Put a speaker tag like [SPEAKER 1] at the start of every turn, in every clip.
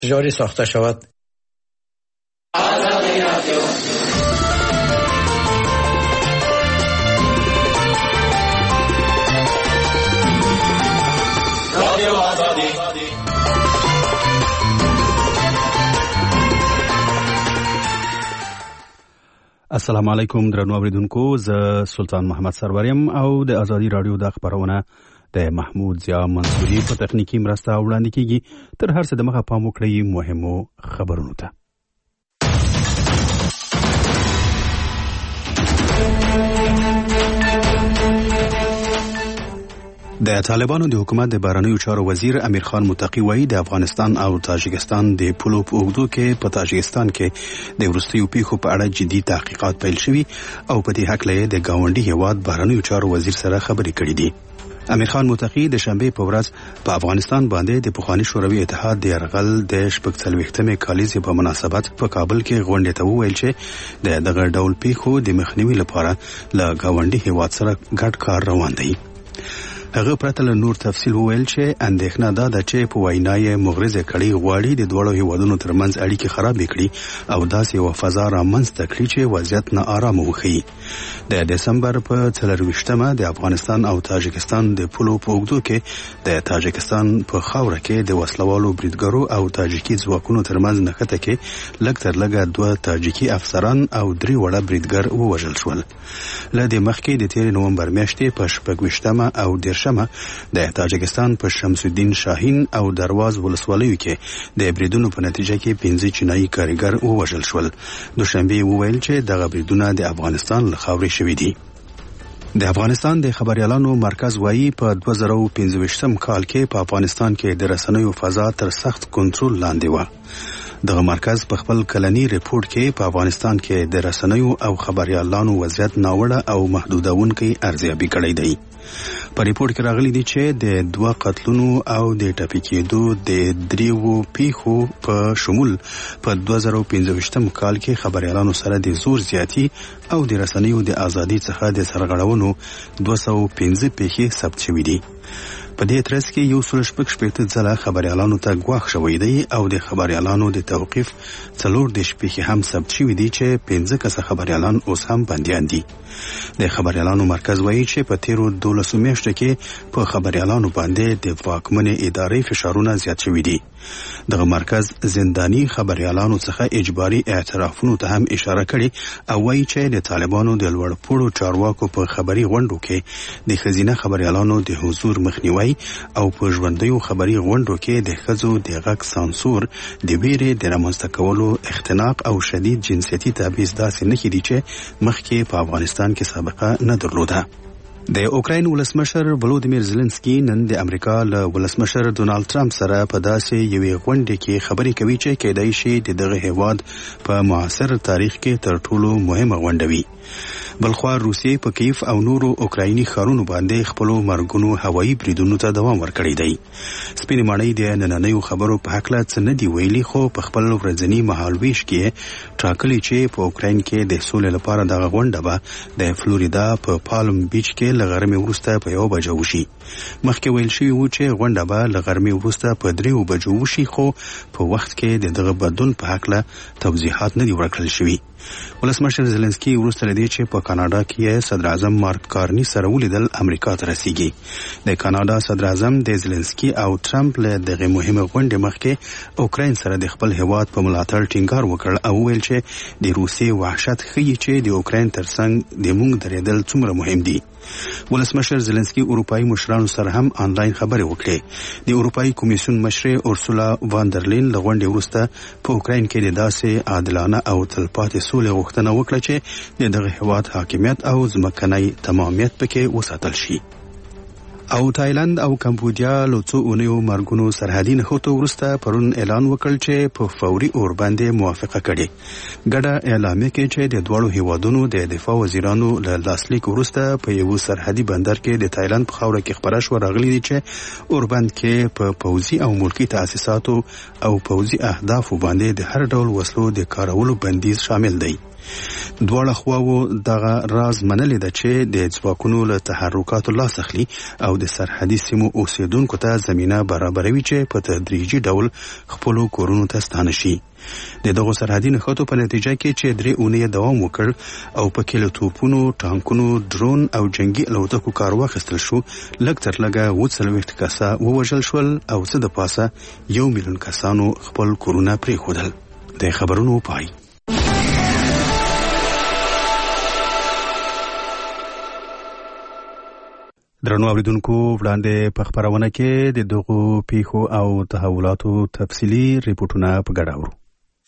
[SPEAKER 1] جاری ساخته شود.
[SPEAKER 2] السلام علیکم درنو اوریدونکو، زه سلطان محمد سروریم او د ازادي رادیو د خبرونه د محمود ضیا منصوري په تخنیکی مرسته وړاندې کیږي. تر هر څه د مخه پام وکړئ مهمو خبرونو ته. د طالبانو د حکومت د بهرنیو چارو وزیر امیر خان متقی وایي د افغانستان او تاجکستان د پولو په اوږدو کې په تاجکستان کې د وروستیو پیښو په اړه جدي تحقیقات پیل شوي او په دې هکله د ګاونډي هیواد بهرنیو چارو وزیر سره خبرې کړې دي. امیر خان متقی د شنبه په ورځ په افغانستان باندې د پخوانی شوروي اتحاد د یرغل د 40مې کالیزې په مناسبت په کابل کې غونډې ته وویل چې د دغه ډول پیښو د مخنیوي لپاره له ګاونډي هیواد سره ګډ کار روان دی. هغه پرته له نور تفصیل وویل چې اندېښنه ده چې په وینای مغرضه کړي غواړي د دوړو هیوادونو ترمنځ اړیکې خراب کړي او داسې یو فضا رامنځته کړي چې وضعیت نه آرام وخی. د دسمبر په 24مه د افغانستان او تاجکستان د پولو په اوږدو کې د تاجکستان په خاوره کې د وسلوالو بریدګرو او تاجیکي ځواکونو ترمنځ نښته کې لږ تر لږه 2 تاجیکي افسران او 3 وړه بریدګر ووژل شول. له دې مخکې د 13 نومبر میاشتې په 26مه او شمه د تاجکستان په شمس الدین شاهین او درواز ولسوالیو کې د بریدونو په نتیجه کې 15 چینایي کارګر ووژل شول. دوشنبه وویل چې دغه بریدونه د افغانستان له خاورې شوي دي. د افغانستان د خبريالانو مرکز وایي په 2015 کال کې په افغانستان کې د رسنیو فضا تر سخت کنټرول لاندې و. دغه مرکز په خپل کلنی ریپورت کې په افغانستان کې د رسنیو او خبريالانو وضعیت ناوړه او محدودونکي ارزیابي کړی دی. په ریپورت کې راغلي دي چې د 2 قتلونو او د ټپي کېدو د 3 پیښو په شمول په 2015 کال کې خبريالانو سره د زور زیاتی او د رسنیو د ازادي څخه د سرغړونو 215 پیښې ثبت شوې دي. په دې ترڅ کې یو 116 ځله خبريالانو ته ګواښ شوی دی او د خبريالانو د توقيف 4 پیښې هم ثبت شوې دي چې 15 کسه خبريالان اوس هم بنديان دي. د خبريالانو مرکز وایي چې په تیرو 12 میاشتو کې په خبريالانو باندې د واکمنې ادارې فشارونه زیات شوي دي. دغه مرکز زنداني خبريالانو څخه اجباري اعترافونو ته هم اشاره کړې او وایي چې د طالبانو د لوړپوړو چارواکو په خبري غونډو کې د خزینه خبريالانو د حضور مخنیوي او په ژوندیو خبري غونډو کې د ښځو د غږ سانسور د ویرې د رامنځته کولو اختناق او شدید جنسیتي تبعیض داسې نښې دي چې مخکې په افغانستان کې سابقه نه درلوده. د اوکراین ولسمشر ولودیمیر زيلنسکي نن د امریکا له ولسمشر ډونالد ټرمپ سره په داسې یوې غونډه کې خبرې کوي چې کېدای شي دغه هیواد په معاصر تاریخ کې تر ټولو مهمه غونډه وي. بلخوا روسیې په کیف او نورو اوکرایني ښارونو باندې خپلو مرګونو هوایي بریدونو ته دوام ورکړی دی. سپینې ماڼۍ د نننیو خبرو په هکله څه نه دي ویلي، خو په خپل ورځني مهالویش کې ټاکلي چې په اوکراین کې د سولې لپاره دغه غونډه به د فلوریدا په پالم بیچ کې له غرمې وروسته په 1 بجه وشي. مخکې ویل شوي و چې غونډه به له غرمې وروسته په 3 بجو وشي، خو په وخت کې د دغه بدلون په هکله توضیحات نه دي ورکړل شوي. ولسمشر زيلنسکي وروسته لدی چې په کاناډا کې صدر اعظم مارک کارني سره ولیدل امریکا ته رسیږي. د کاناډا صدر اعظم د زيلنسکي او ټرمپ له دغه مهمه غونډې مخکې اوکراین سره د خپل هیواد په ملاتړ ټینګار وکړ او ویل چې د روسي وحشت ښیي چې د اوکراین ترڅنګ د موږ درېدل څومره مهم دي. ولسمشر زيلنسکي اروپאי مشرانو سره هم آنلاین خبرې وکړې. د اروپאי کمیسیون مشر اورسولا واندرلین له غونډې وروسته په اوکراین کې د داسې عادلانه او تلپاتې سولې غوښتنه وکړه چې د دغه هیواد حاکمیت او ځمکنی تمامیت پکې وساتل شي. او تایلند او کمبودیا له څو اونیو مرګونو سرحدي نښتو وروسته پرون اعلان وکړ چې په فوري اور باندې موافقه کړي. ګډه اعلامیه کې چې د دوړو هیوادونو د دفاع وزیرانو له لاسلیک وروسته په یو سرحدي بندر کې د تایلند په خاوره کې خبره شو راغلي دي چې اوربند کې په پوځي او ملکی تاسیساتو او پوځي اهدافو باندې د هر ډول وسلو د کارولو بندیز شامل دی. دواړه خواو دغه راز منلې ده چې د ځواکونو له تحرکاتو لاس اخلي او د سرحدي سیمو اوسیدونکو ته زمینه برابروي چې په تدریجي ډول خپلو کورونو ته ستانه شي. د دغو سرحدي نښتو په نتیجه کې چې 3 اونۍ دوام وکړ او پکې له توپونو، ټانکونو، ډرون او جنگي الوتکو کار واخیستل شو، لږ تر لږه 40 کسه ووژل شول او څه د پاسه 1 میلیون کسانو خپل کورونه پرېښودل. د خبرونو پای. درنو اوریدونکو، وړاندې په خبرونه کې د دغو پیښو او تحولاتو تفصیلي ریپورتونه په ګډه اورو.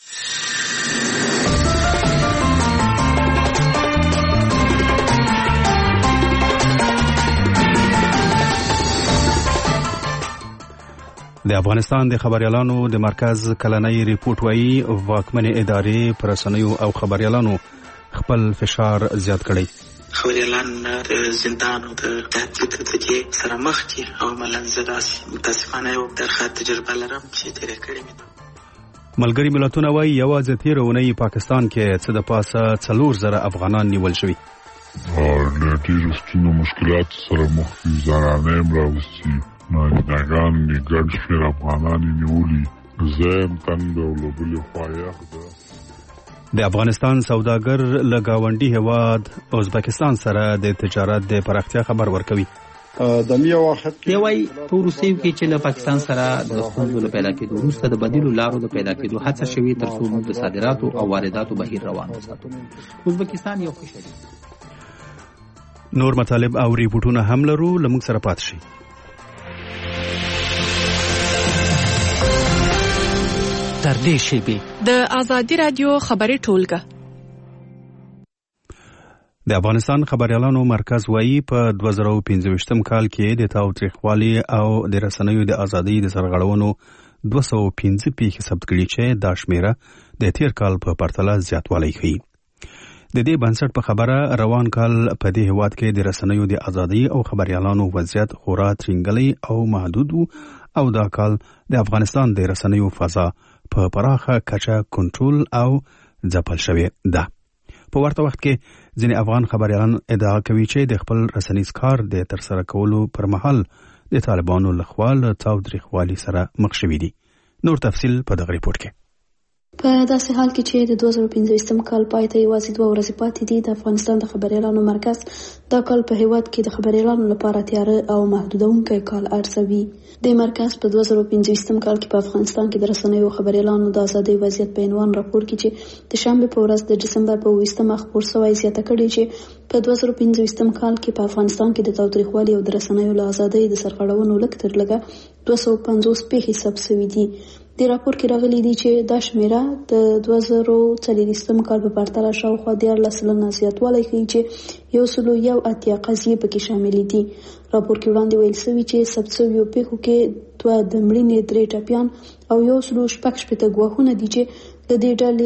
[SPEAKER 2] د افغانستان د خبريالانو د مرکز کلنۍ ریپورت وايي واکمنې ادارې پر رسنیو او خبريالانو خپل فشار زیات کړی.
[SPEAKER 1] خبريالان د زندان او د تهدید د سره مخ دي او ملنځداسي متاسفانه یو درخه تجربه لرم چې تیرې کړې مې.
[SPEAKER 2] ملګري ملتونه وايي یوازې تیره اونۍ پاکستان کې څه د پاسه 4,000 افغانان نیول شوي.
[SPEAKER 3] له ډېرو ستونزو مشکلاتو سره مخ دي. زنانه هم راوستي، ناجنګان یې ګډ شمېر افغانان یې نیولي. زه هم تنګ او له بلې خوا یخ ده.
[SPEAKER 2] د افغانستان سوداګر له ګاونډي هیواد ازبکستان سره د تجارت د پراختیا خبر ورکوي.
[SPEAKER 4] دی وايي په روسیو کې چې له پاکستان سره د ستونزو له پیدا کېدو وروسته د بدیلو لارو د پیدا کېدو هڅه شوې تر څو موږ د صادراتو او وارداتو بهیر روان وساتو. ازبکستان یو ښه شریک.
[SPEAKER 2] نور مطالب او ریپورتونه هم لرو، له موږ سره پاتې شئ.
[SPEAKER 5] تر دې شیبې د آزادي رادیو خبري ټولګه.
[SPEAKER 2] د افغانستان خبريالانو مرکز وايي په 2015 کال کې د تاوتریخوالي او د رسنیو د ازادۍ د سرغړونو 215 پیښې ثبت کړي چې دا شمیره د تیر کال په پرتله زیاتوالی ښیي. د دې بنسټ په خبره روان کال په دې هیواد کې د رسنیو د ازادۍ او خبريالانو وضعیت خورا ترنګلی او محدود او دا کال د افغانستان د رسنیو فضا په پراخه کچه کنټرول او ځپل شوې ده. په ورته وخت کې ځینې افغان خبريالان ادعا کوي چې د خپل رسنیز کار د ترسره کولو پر مهال د طالبانو لخوا له تاوتریخوالي سره مخ شوي دي. نور تفصیل په دغه ریپورت کې.
[SPEAKER 6] په داسې حال کې چې د 2015 کال پای ته یوازې 2 ورځې پاتې دي، د افغانستان د خبريالانو مرکز دا کال په هیواد کې د خبريالانو لپاره تیاره او محدودونکی کال ارزوي. د مرکز په 2015 کال کې په افغانستان کې د رسنیو خبريالانو د ازادۍ وضعیت په عنوان راپور کې چې د شنبه په ورځ د ډسمبر په 20 خپور شوی زیاته کړي چې په 2015 کال کې په افغانستان کې د تاوتریخوالي او د رسنیو له ازادۍ د سرغړونو لږ تر لږه 250 پیښې ثبت شوي دي. د راپور کې راغلي دي چې دا شمیره د 2014 کال په پرتله شاوخوا 14% زیاتوالی ښیي چې 181 قضیې پکې شاملې دي. راپور کې وړاندې ویل شوي چې ثبت شویو پیښو کې 2 د مړینې 3 ټپیان او 116 ګواښونه دي چې د دې ډلې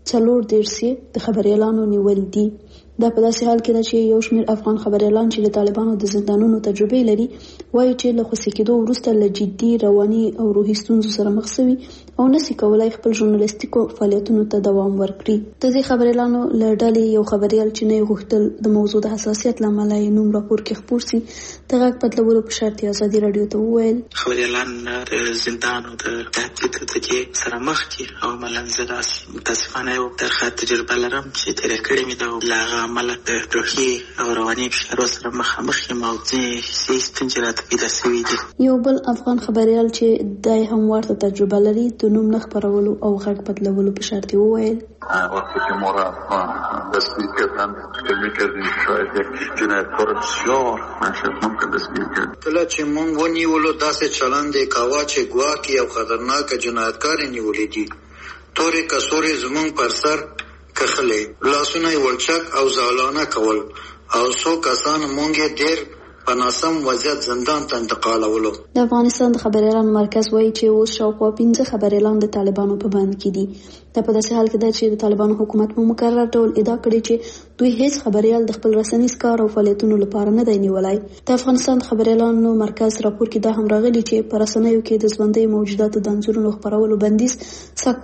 [SPEAKER 6] 4 د خبريالانو نیول دي. دا په داسې حال کې ده چې یو شمېر افغان خبريالان چې د طالبانو د زندانونو تجربه لري وایي چې له خوشي کېدو وروسته له جدي رواني او روحي ستونزو سره مخ شوي او نشي کولای خپل ژورنالیستیکو فعالیتونو ته دوام ورکړي. د دې خبريالانو له ډلې یو خبريال چې نه غوښتل د موضوع د حساسیت لامل یې نوم راپور کې خپور سي د غږ بدلولو په شرط ازادي رادیو ته وویل
[SPEAKER 1] خبريالان د زندان او د تهدید د سره مخ دي او ملنځداسي متاسفانه یو درخه تجربه لرم چې تیرې کړې مې د لاغه عمل د روحي او رواني فشارو سره مخامخ یم او ځینې ستونزې راته پیدا شوي دي.
[SPEAKER 6] یو بل افغان خبريال چې دای هم ورته تجربه لري د نوم نه خپرولو او غږ بدلولو په شرط وویل
[SPEAKER 7] وقتی که ما را دستگیر کردن فکر میکردیم شاید یک جنایتکار بسیار ممکن دستگیر کرد.
[SPEAKER 8] کله چې مونږ ونیولو داسې چلند یې کاوه چې ګواکې او خطرناک جنایتکار یې نیولي دي. تورې کڅوړې زمونږ پر سر کښلې، لاسونه یې ولچک او زالانه کول او څو کسان مونږ یې ډېر په ناسم وضعیت زندان ته انتقالولو.
[SPEAKER 6] د افغانستان د خبريالانو مرکز وایي چې اوس شاوخوا 15 خبريالان د طالبانو په بند کې دي. دا په داسې حال کې ده چې د طالبانو حکومت په مکرر ډول ادعا کړې چې دوی هیڅ خبريال د خپل رسنیز کار او فعالیتونو لپاره نه دی نیولای. د افغانستان د خبريالانو مرکز راپور کې دا هم راغلي چې په رسنیو کې د ژوندۍ موجوداتو د انځورونو خپرولو بندیز سږ کال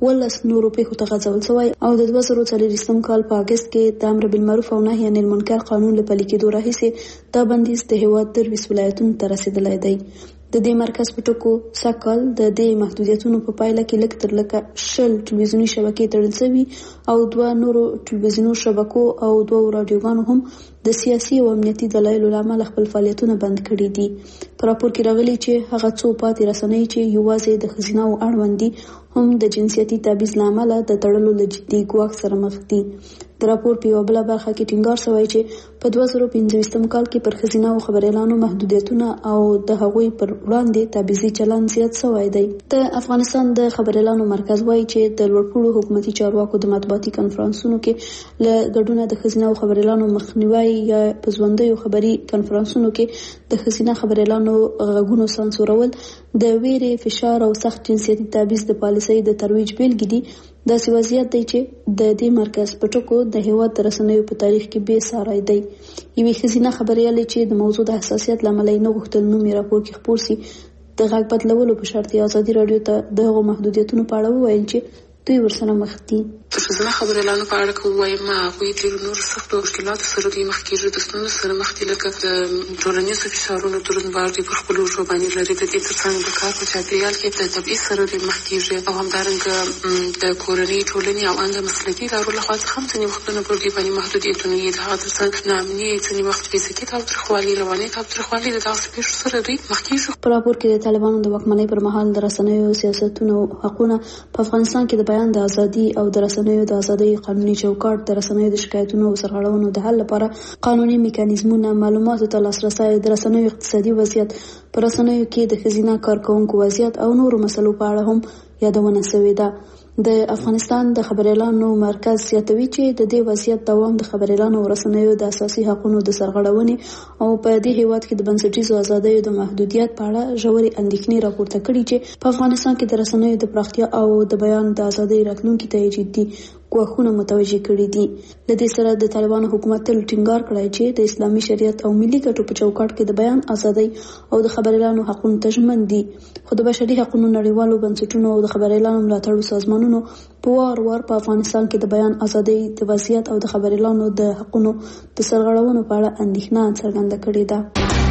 [SPEAKER 6] ولس نورو پیښو ته غځول شوی او د 2024 کال په اگست کې د امر بالمعروف او نهي عن المنکر قانون له پلي کېدو راهیسې دا بندیز د هیواد 23 ولایتونو ته رسیدلی دی. د دې مرکز په ټکو سږ د دې محدودیتونو په پایله کې لږ تر لږه 10 ټلویزیوني شبکې تړل شوي او 2 نورو ټلویزیوني شبکو او 2 رادیوګانو هم د سیاسي او امنیتي دلایلو له امله خپل فعالیتونه بند کړي دي. په راپور کې راغلي چې هغه څو پاتې رسنۍ چې یوازې د ښځینه او اړوند دي هم د جنسیتي تبعیض له امله د تړلو له جدي ګواښ سره مخ دي. د راپور په یوه بله برخه کې ټینګار شوی چې په 2015 کال کې پر ښځینه او خبریالانو محدودیتونه او د هغوی پر وړاندې تبعیضي چلند زیات شوی دی. د افغانستان د خبریالانو مرکز وایي چې د لوړپوړو حکومتي چارواکو د مطبوعاتي کنفرانسونو کې له ګډونه د ښځینه او خبریالانو مخنیوی یا په ژوندیو خبري کنفرانسونو کې د ښځینه خبریالانو غږونو سانسورول د ویرې، فشار او سخت جنسیتي تبعیض د پالیسۍ د ترویج بیلګې دي. داسې وضعیت دی چې د دې مرکز په ټکو د هیواد د رسنیو په تاریخ کې بې ساری دی. یوې ښځینه خبریالې چې د موضوع د حساسیت له امله یې نه غوښتل نوم یې راپور کې خپور سي، د غږ بدلولو په شرط یې ازادي راډیو ته د هغو محدودیتونو په اړه وویل چې دوی ورسره مخ دي.
[SPEAKER 9] د ښځینه خبریالانو په اړه که ووایم، هغوی ډېرو نورو سختو مشکلاتو سره دوی مخ کېږي، د ستونزو سره مخ دي، لکه د ټولنیزو فشارونو دروندبار دوی پر خپلو اوږو باندې لري. د دې تر څنګ د کار په چاپېریال کې د تبعیض سره دوی مخ کېږي او همدارنګه د کورنۍ، ټولنې او ان د مسلکي ادارو لخوا څخه هم ځینې وختونه پر دوی باندې محدودیتونه وي. د هغه تر څنګ ناامني، ځینې وخت فزیکي تاوتریخوالي، رواني تاوتریخوالي، د دغسې پېښو سره دوی مخ کېږي.
[SPEAKER 6] په راپور کې د طالبانو د واکمنۍ پر مهال د رسنیو سیاستونو حقونه په افغانستان کې د بیان د ازادي او د رسنیو د ازادۍ قانوني چوکاټ، د رسنیو د شکایتونو او سرغړونو د حل لپاره قانوني میکانیزمونه، معلوماتو ته لاسرسی، د رسنیو اقتصادي وضعیت، په رسنیو کې د ښځینه کارکوونکو وضعیت او نورو مسلو په اړه هم یادونه شوې ده. د افغانستان د خبریالانو مرکز زیاتوي چې د دې وضعیت دوام د خبریالانو او رسنیو د اساسي حقوقو د سرغړونې او په دې هیواد کې د بنسټیزو ازادیو د محدودیت په اړه ژورې اندېښنې راپورته کړي چې په افغانستان کې د رسنیو د پراختیا او د بیان د ازادۍ راتلونکي ته جدي ګواښونه متوجه کړي دي. له دې سره د طالبانو حکومت تل ټینګار کړی چې د اسلامي شریعت او ملي ګټو په چوکاټ کې د بیان ازادۍ او د خبریالانو حقوقو ته ژمن دي. خو د بشري حقوقو نړیوالو بنسټونو او د خبریالانو ملاتړو سازمانونو په وار په افغانستان کې د بیان ازادۍ د وضعیت او د خبریالانو د حقوقو د سرغړونو په اړه اندېښنه څرګنده کړې ده.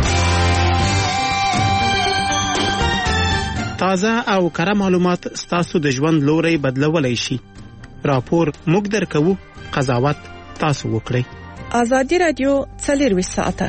[SPEAKER 10] تازه او کره معلومات ستاسو د ژوند لوري بدلولای شي. راپور موږ درکوو، قضاوت تاسو وکړئ.
[SPEAKER 5] ازادي رادیو 24 ساعته.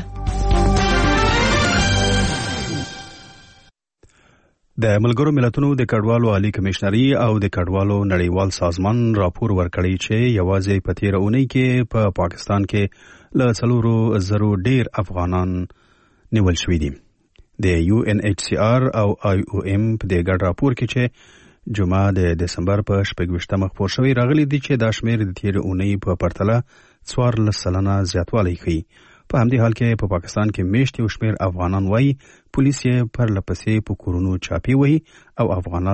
[SPEAKER 2] د ملګرو ملتونو د کډوالو عالی کمشنري او د کډوالو نړیوال سازمان راپور ورکړی چې یوازې په تیره اونۍ کې په پاکستان کې له 4,000 ډیر افغانان نیول شوي دي. د UNHCR او IOM په دې ګډ راپور کې چې جمعه د دسمبر په 26 خپور شوی راغلی دی چې دا شمیر د تیره اونۍ په پرتله 14% زیاتوالی ښیي. په همدې حال کې په پاکستان کې میشت یو شمیر افغانان وایي پولیس یې پر لپسې په کورونو چاپی وهي او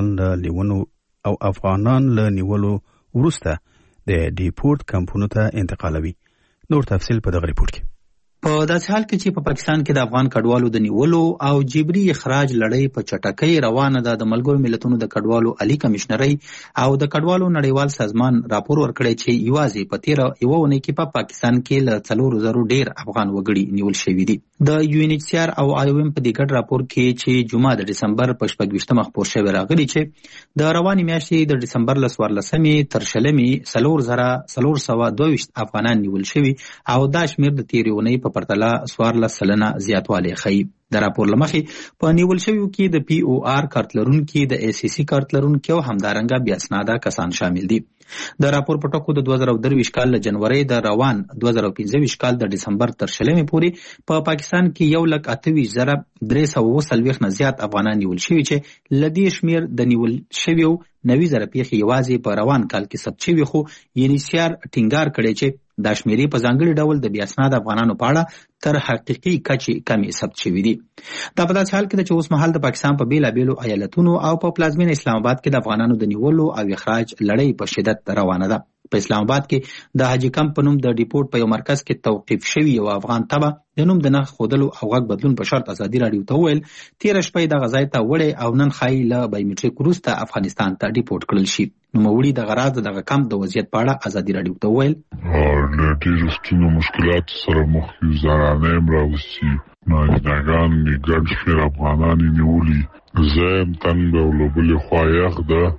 [SPEAKER 2] افغانان له نیولو وروسته د ډیپورت کمپونو ته انتقالوي. نور تفصیل په دغه ریپورت کې.
[SPEAKER 4] په داسې حال کې چې په پاکستان کې د افغان کډوالو د نیولو او جبري اخراج لړۍ په چټکۍ روانه ده، د ملګرو ملتونو د کډوالو عالی کمشنري او د کډوالو نړیوال سازمان راپور ورکړی چې یوازې په تیره یوه اونۍ کې په پاکستان کې له 4,000 ډیر افغان وګړي نیول شوي دي. د UNHCR او IOM په دې ګډ راپور کې چې جمعه د دسمبر په 26 خپور شوی راغلی چې د روانې میاشتې د دسمبر له 14 تر 20 4,422 افغانان نیول شوي او دا شمیر د تیرې اونۍ په پرتله 14% زیاتوالی ښیي. د راپور له مخې په نیول شویو کې د POR کارت لرونکي، د ACC کارت لرونکي او همدارنګه بې اسناده کسان شامل دي. د راپور په ټکو د 2023 کال له جنورۍ د روان 2025 کال د دسمبر تر 20 پورې په پاکستان کې 1,28,340 نه زیات افغانان نیول شوي چې له دې شمیر د نیول شویو 90,000 پیښې یوازې په روان کال کې ثبت شوي، خو UNHCR ټینګار کړی چې دا شمیرې په ځانګړي ډول د بې اسناده افغانانو په اړه تر حقیقي کچې کمې ثبت شوي دي. دا په داسې حال کې ده چې اوس مهال د پاکستان په بیلابیلو ایالتونو او په پلازمینه اسلام آباد کې د افغانانو د نیولو او اخراج لړۍ په شدت روانه ده. په اسلام آباد کې د حاجی کمپ په نوم د ډیپورت په یو مرکز کې توقیف شوی یو افغان تبع د نوم د نخ خودلو او غږ بدلون په شرط ازادي راډیو ته وویل تیر شپه د غزای ته وړي او نن خای له بایومټریک وروسته افغانستان ته ډیپورت کړل شي. نوموړي د غراض د کم د وضعیت په اړه ازادي راډیو ته وویل
[SPEAKER 3] له ډېرو ستونزو مشکلاتو سره مخ یو. زنانه هم راوستي، نارینه‌ګان دي، ګڼ شمېر افغانان یې نیولي. زه یم تنګ او له بلې خوا یخ ده.